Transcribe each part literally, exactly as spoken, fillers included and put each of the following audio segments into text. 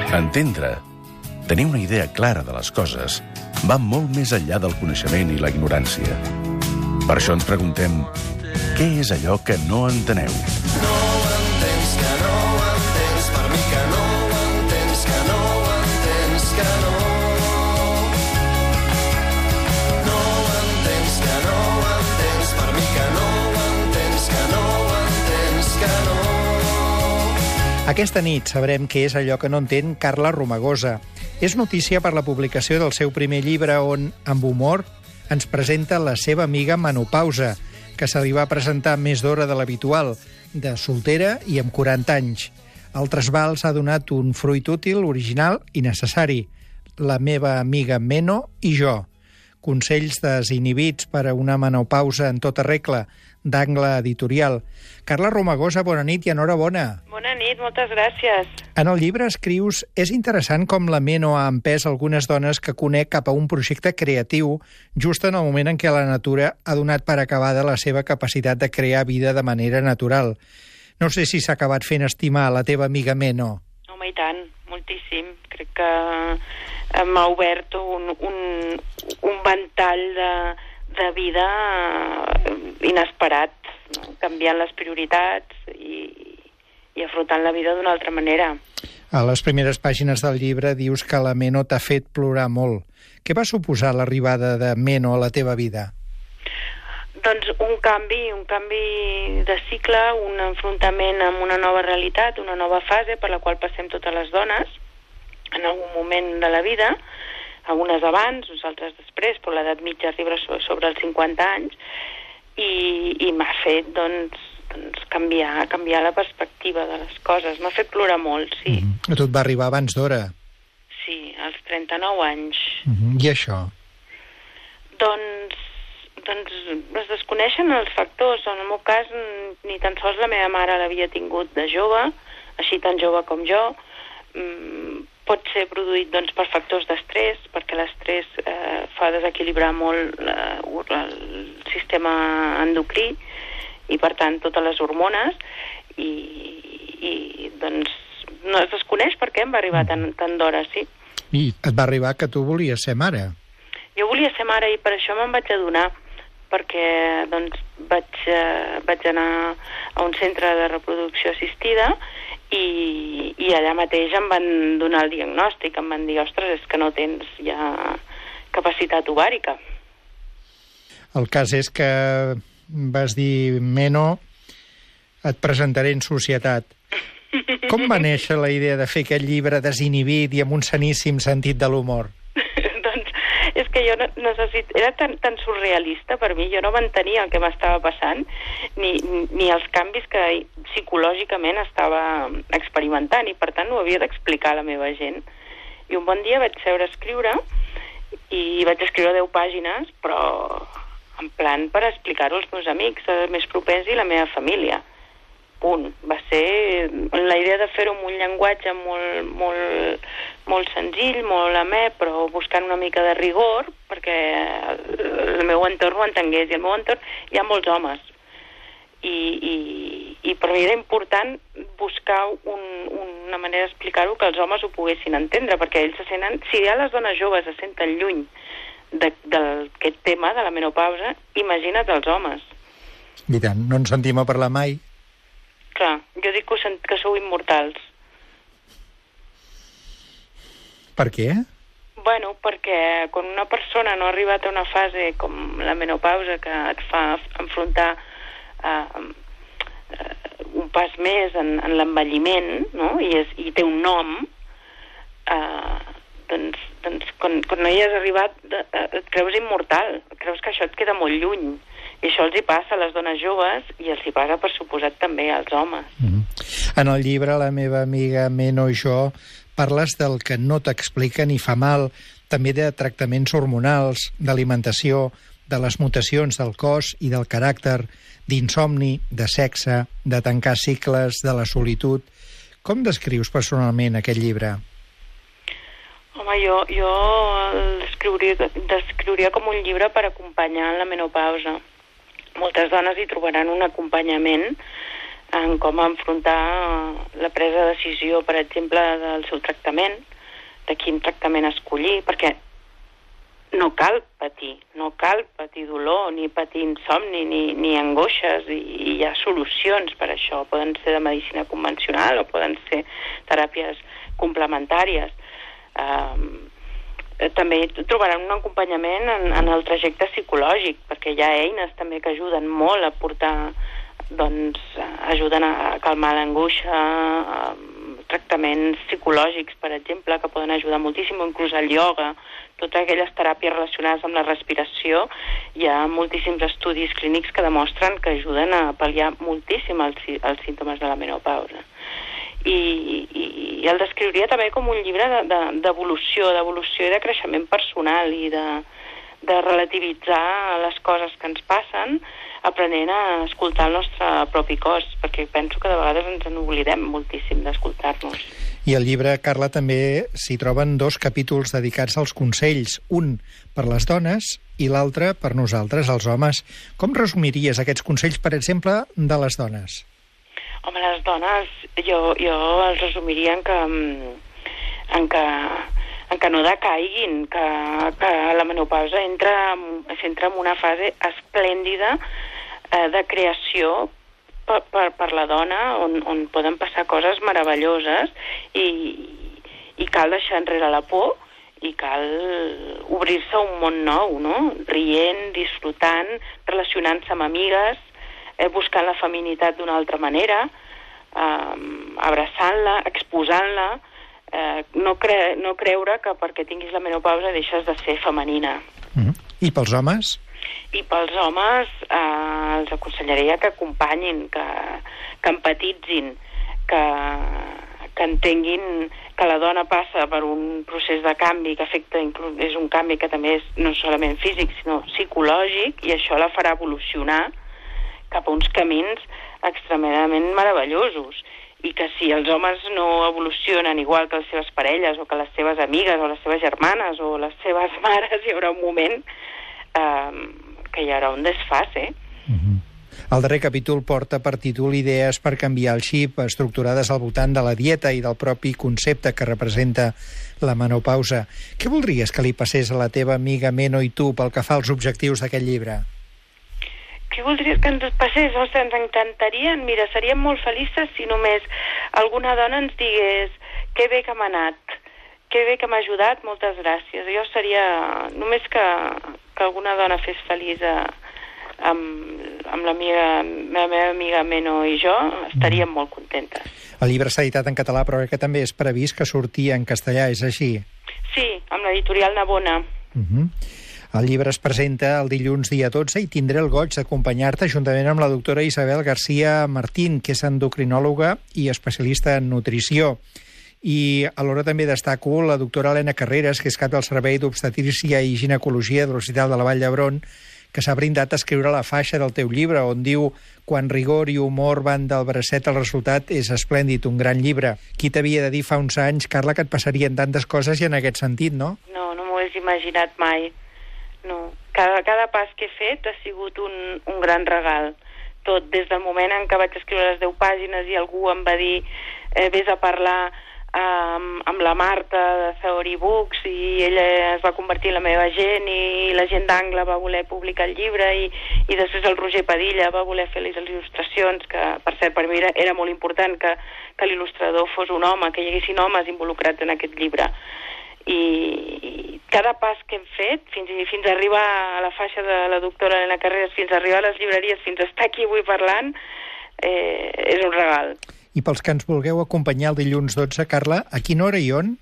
Entendre, tenir una idea clara de les coses, va molt més enllà del coneixement i la ignorància. Per això ens preguntem, què és allò que no enteneu? No ho entens, que no ho entens, per mi que no ho entens, que no ho entens, que no. No ho entens, que no ho entens, per mi que no ho entens, que no ho entens, que no. Aquesta nit sabrem què és allò que no entén Carla Romagosa. És notícia per la publicació del seu primer llibre on, amb humor, ens presenta la seva amiga menopausa, que se li va presentar més d'hora de l'habitual, de soltera i amb quaranta anys. El trasbals ha donat un fruit útil, original i necessari. La meva amiga Meno i jo. Consells desinhibits per a una menopausa en tota regla, d'Angle Editorial. Carla Romagosa, bona nit i enhorabona. Bona nit, moltes gràcies. En el llibre escrius: és interessant com la Meno ha empès algunes dones que conec cap a un projecte creatiu just en el moment en què la natura ha donat per acabada la seva capacitat de crear vida de manera natural. No sé si s'ha acabat fent estimar la teva amiga Meno. Home, i tant, moltíssim. Crec que m'ha obert un, un, un ventall de, de vida inesperat, no? Canviant les prioritats i, i afrontant la vida d'una altra manera. A les primeres pàgines del llibre dius que la Meno t'ha fet plorar molt. Què va suposar l'arribada de Meno a la teva vida? Doncs un canvi, un canvi de cicle, un enfrontament amb una nova realitat, una nova fase per la qual passem totes les dones en algun moment de la vida, algunes abans, nosaltres després, però l'edat mitja arriba sobre els cinquanta anys, i, i m'ha fet, doncs, doncs canviar, canviar la perspectiva de les coses. M'ha fet plorar molt, sí. Mm-hmm. A tu et va arribar abans d'hora? Sí, als trenta-nou anys. Mm-hmm. I això? Doncs, doncs es desconeixen els factors. En el meu cas, ni tan sols la meva mare l'havia tingut de jove, així tan jove com jo. Mm, pot ser produït doncs, per factors d'estrès, perquè l'estrès eh, fa desequilibrar molt eh, el sistema endocrí i, per tant, totes les hormones, i, i doncs, no es desconeix per què em va arribar tan, tan d'hora, sí. I et va arribar que tu volies ser mare? Jo volia ser mare i per això me'n vaig adonar, perquè doncs, vaig, eh, vaig anar a un centre de reproducció assistida i, i allà mateix em van donar el diagnòstic, em van dir, ostres, és que no tens ja capacitat ovàrica. El cas és que vas dir, Meno, et presentaré en societat. Com va néixer la idea de fer aquest llibre desinhibit i amb un saníssim sentit de l'humor? Doncs és que jo no, necessit... era tan, tan surrealista per mi, jo no m'entenia el que m'estava passant, ni, ni els canvis que psicològicament estava experimentant, i per tant ho havia d'explicar a la meva gent. I un bon dia vaig seure a escriure, i vaig escriure deu pàgines, però en plan per explicar-ho als meus amics més propers i la meva família. Punt. Va ser la idea de fer-ho amb un llenguatge molt, molt, molt senzill, molt amè, però buscant una mica de rigor perquè el meu entorn ho entengués, i el meu entorn hi ha molts homes, i, i, i per mi era important buscar un, una manera d'explicar-ho que els homes ho poguessin entendre, perquè ells se senten, si ja les dones joves se senten lluny d'aquest tema de la menopausa, imagina't els homes. I tant, no ens sentim a parlar mai. Clar, jo dic que, que sou immortals. Per què? Bueno, perquè quan una persona no ha arribat a una fase com la menopausa que et fa enfrontar uh, uh, un pas més en, en l'envelliment, no? I, és, i té un nom, uh, doncs, doncs quan, quan no hi has arribat uh, et creus immortal, creus que això et queda molt lluny. I això els hi passa a les dones joves i els hi passa, per suposat, també als homes. Mm-hmm. En el llibre, la meva amiga Meno i jo, parles del que no t'explica ni fa mal, també de tractaments hormonals, d'alimentació, de les mutacions del cos i del caràcter, d'insomni, de sexe, de tancar cicles, de la solitud. Com descrius personalment aquest llibre? Home, jo, jo el descriuria, descriuria com un llibre per acompanyar la menopausa. Moltes dones hi trobaran un acompanyament en com enfrontar la presa de decisió, per exemple, del seu tractament, de quin tractament escollir, perquè no cal patir, no cal patir dolor, ni patir insomni, ni, ni angoixes, i, i hi ha solucions per això. Poden ser de medicina convencional o poden ser teràpies complementàries. Um, també trobaran un acompanyament en, en el trajecte psicològic, perquè hi ha eines també que ajuden molt a portar, doncs, ajuden a calmar l'angoixa, tractaments psicològics, per exemple, que poden ajudar moltíssim, inclús el ioga, totes aquelles teràpies relacionades amb la respiració. Hi ha moltíssims estudis clínics que demostren que ajuden a pal·liar moltíssim els, els símptomes de la menopausa. I, i, i el descriuria també com un llibre d'evolució, de, d'evolució i de creixement personal i de, de relativitzar les coses que ens passen, aprenent a escoltar el nostre propi cos, perquè penso que de vegades ens n'oblidem moltíssim d'escoltar-nos. I al llibre, Carla, també s'hi troben dos capítols dedicats als consells, un per les dones i l'altre per nosaltres, els homes. Com resumiries aquests consells, per exemple, de les dones? Home, les dones, jo, jo els resumiria en que, en que, en que no decaiguin, que, que la menopausa entra, s'entra en una fase esplèndida eh, de creació per, per, per la dona, on, on poden passar coses meravelloses, i, i cal deixar enrere la por i cal obrir-se a un món nou, no? Rient, disfrutant, relacionant-se amb amigues, eh, buscant la feminitat d'una altra manera, eh, abraçant-la, exposant-la, eh, no, cre no creure que perquè tinguis la menopausa deixes de ser femenina. Mm-hmm. I pels homes? I pels homes eh, els aconsellaria que acompanyin, que, que empatitzin, que, que entenguin que la dona passa per un procés de canvi que afecta, és un canvi que també és no solament físic, sinó psicològic, i això la farà evolucionar cap a uns camins extremadament meravellosos, i que si els homes no evolucionen igual que les seves parelles o que les seves amigues o les seves germanes o les seves mares, hi haurà un moment eh, que hi haurà un desfase. Mm-hmm. El darrer capítol porta per títol Idees per canviar el xip, estructurades al voltant de la dieta i del propi concepte que representa la menopausa. Què voldries que li passés a la teva amiga Meno i tu pel que fa als objectius d'aquest llibre? Què voldries que ens passés? Ostres, ens encantaria. Mira, seríem molt felices si només alguna dona ens digués que bé que m'ha anat, que bé que m'ha ajudat, moltes gràcies. Jo seria... Només que, que alguna dona fes feliç a, amb, amb la, meva, la meva amiga Meno i jo, estaríem molt contentes. El llibre s'ha editat en català, però que també és previst que surti en castellà, és així? Sí, amb l'editorial Navona. Uh-huh. El llibre es presenta el dilluns dia dotze i tindré el goig d'acompanyar-te juntament amb la doctora Isabel García Martín, que és endocrinòloga i especialista en nutrició. I alhora també destaco la doctora Helena Carreras, que és cap del Servei d'Obstetrícia i Ginecologia de l'Hospital de la Vall d'Hebron, que s'ha brindat a escriure la faixa del teu llibre, on diu: quan rigor i humor van del bracet, el resultat és esplèndid, un gran llibre. Qui t'havia de dir fa uns anys, Carla, que et passarien tantes coses i en aquest sentit, no? No, no m'ho hagués imaginat mai. No. Cada, cada pas que he fet ha sigut un, un gran regal. Tot, des del moment en què vaig escriure les deu pàgines i algú em va dir eh, vés a parlar amb, amb la Marta de Theory Books, i ella es va convertir en la meva gent, i la gent d'Angle va voler publicar el llibre, i, i després el Roger Padilla va voler fer les il·lustracions, que per cert per mi era, era molt important que, que l'il·lustrador fos un home, que hi haguessin homes involucrats en aquest llibre. I, i cada pas que hem fet, fins, fins a arribar a la faixa de la doctora Helena Carreras, fins a arribar a les llibreries, fins a estar aquí avui parlant, eh, és un regal. I pels que ens vulgueu acompanyar el dilluns dotze, Carla, a quina hora i on?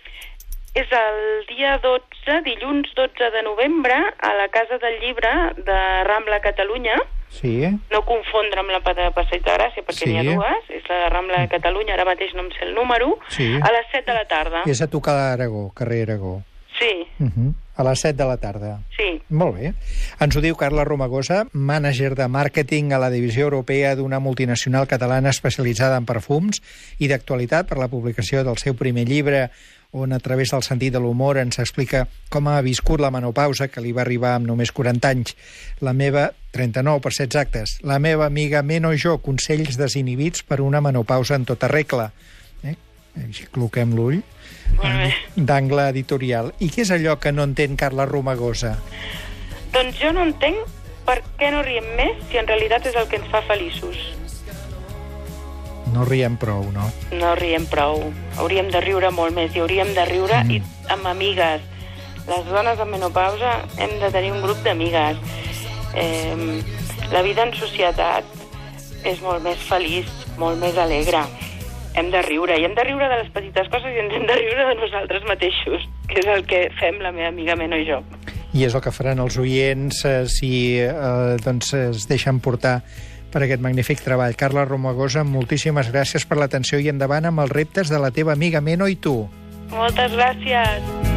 És el dia dotze, dilluns dotze de novembre, a la Casa del Llibre de Rambla, Catalunya. Sí. No confondre amb la de Passeig de Gràcia, perquè Sí. n'hi ha dues. És la de Rambla de Catalunya, ara mateix no em sé el número, Sí. a les set de la tarda. És a tocar d'Aragó, carrer Aragó. Sí. Uh-huh. A les set de la tarda. Sí. Molt bé. Ens ho diu Carla Romagosa, mànager de màrqueting a la divisió europea d'una multinacional catalana especialitzada en perfums i d'actualitat per la publicació del seu primer llibre, on a través del sentit de l'humor ens explica com ha viscut la menopausa, que li va arribar amb només quaranta anys. La meva, trenta-nou per ser exactes, la meva amiga Meno i jo, consells desinhibits per una menopausa en tota regla. Eh? Així cloquem l'ull. D'angle editorial. I què és allò que no entén Carla Romagosa? Doncs jo no entenc per què no riem més si en realitat és el que ens fa feliços. No riem prou, no? No riem prou. Hauríem de riure molt més i hauríem de riure mm. i amb amigues. Les dones en menopausa hem de tenir un grup d'amigues. Eh, la vida en societat és molt més feliç, molt més alegre. Hem de riure, i hem de riure de les petites coses i ens hem de riure de nosaltres mateixos, que és el que fem la meva amiga Meno i jo. I és el que faran els oients eh, si eh, doncs es deixen portar per aquest magnífic treball. Carla Romagosa, moltíssimes gràcies per l'atenció i endavant amb els reptes de la teva amiga Meno i tu. Moltes gràcies.